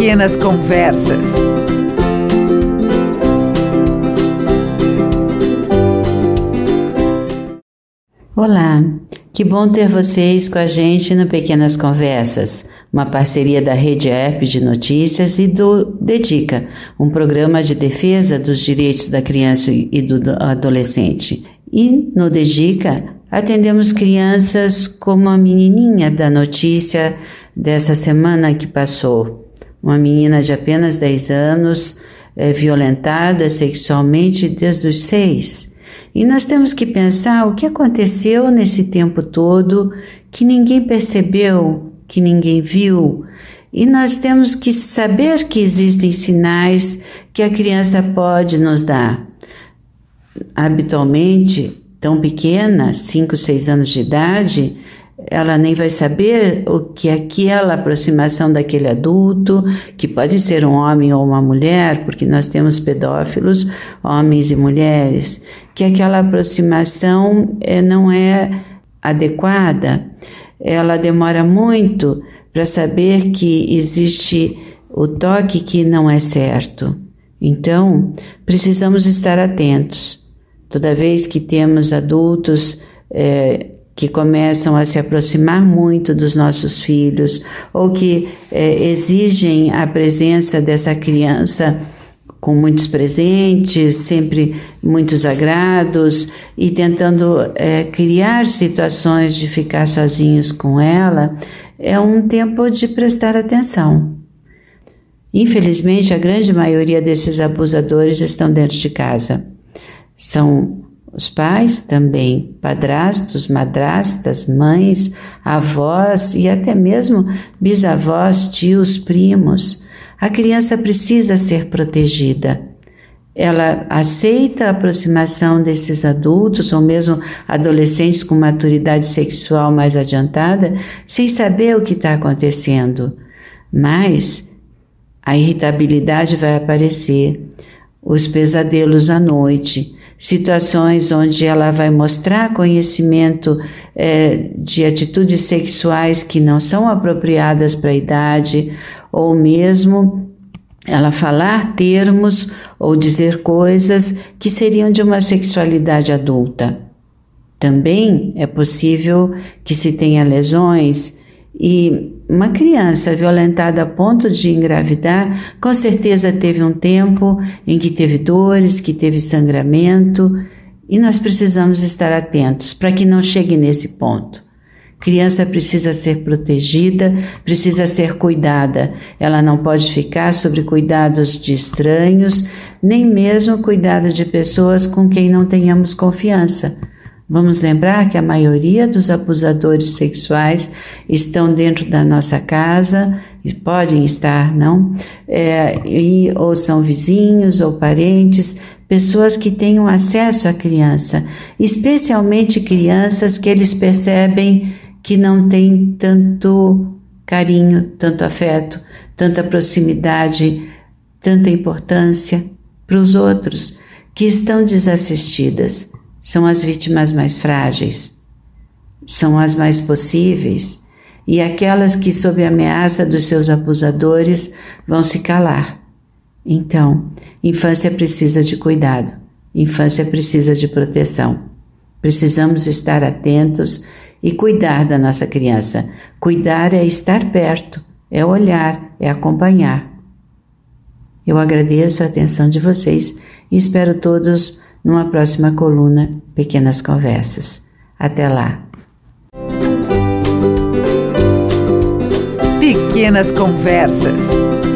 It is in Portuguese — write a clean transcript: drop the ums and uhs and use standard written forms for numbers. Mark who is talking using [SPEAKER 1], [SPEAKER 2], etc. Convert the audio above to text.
[SPEAKER 1] Pequenas Conversas.
[SPEAKER 2] Olá, que bom ter vocês com a gente no Pequenas Conversas, uma parceria da Rede App de Notícias e do Dedica, um programa de defesa dos direitos da criança e do adolescente. E no Dedica atendemos crianças como a menininha da notícia dessa semana que passou. Uma menina de apenas 10 anos, violentada sexualmente desde os 6. E nós temos que pensar o que aconteceu nesse tempo todo que ninguém percebeu, que ninguém viu. E nós temos que saber que existem sinais que a criança pode nos dar. Habitualmente, tão pequena, 5, 6 anos de idade, ela nem vai saber o que é aquela aproximação daquele adulto, que pode ser um homem ou uma mulher, porque nós temos pedófilos, homens e mulheres, que aquela aproximação não é adequada. Ela demora muito para saber que existe o toque que não é certo. Então, precisamos estar atentos. Toda vez que temos adultos que começam a se aproximar muito dos nossos filhos ou que exigem a presença dessa criança com muitos presentes, sempre muitos agrados e tentando criar situações de ficar sozinhos com ela, é um tempo de prestar atenção. Infelizmente, a grande maioria desses abusadores estão dentro de casa. São os pais também, padrastos, madrastas, mães, avós e até mesmo bisavós, tios, primos. A criança precisa ser protegida. Ela aceita a aproximação desses adultos ou mesmo adolescentes com maturidade sexual mais adiantada sem saber o que está acontecendo. Mas a irritabilidade vai aparecer, os pesadelos à noite, situações onde ela vai mostrar conhecimento de atitudes sexuais que não são apropriadas para a idade, ou mesmo ela falar termos ou dizer coisas que seriam de uma sexualidade adulta. Também é possível que se tenha lesões e uma criança violentada a ponto de engravidar, com certeza teve um tempo em que teve dores, que teve sangramento, e nós precisamos estar atentos para que não chegue nesse ponto. Criança precisa ser protegida, precisa ser cuidada. Ela não pode ficar sob cuidados de estranhos, nem mesmo cuidado de pessoas com quem não tenhamos confiança. Vamos lembrar que a maioria dos abusadores sexuais estão dentro da nossa casa, e podem estar, não? Ou são vizinhos ou parentes, pessoas que tenham acesso à criança, especialmente crianças que eles percebem que não têm tanto carinho, tanto afeto, tanta proximidade, tanta importância para os outros, que estão desassistidas. São as vítimas mais frágeis, são as mais possíveis e aquelas que, sob a ameaça dos seus abusadores, vão se calar. Então, infância precisa de cuidado, infância precisa de proteção. Precisamos estar atentos e cuidar da nossa criança. Cuidar é estar perto, é olhar, é acompanhar. Eu agradeço a atenção de vocês e espero todos numa próxima coluna Pequenas Conversas. Até lá!
[SPEAKER 1] Pequenas Conversas.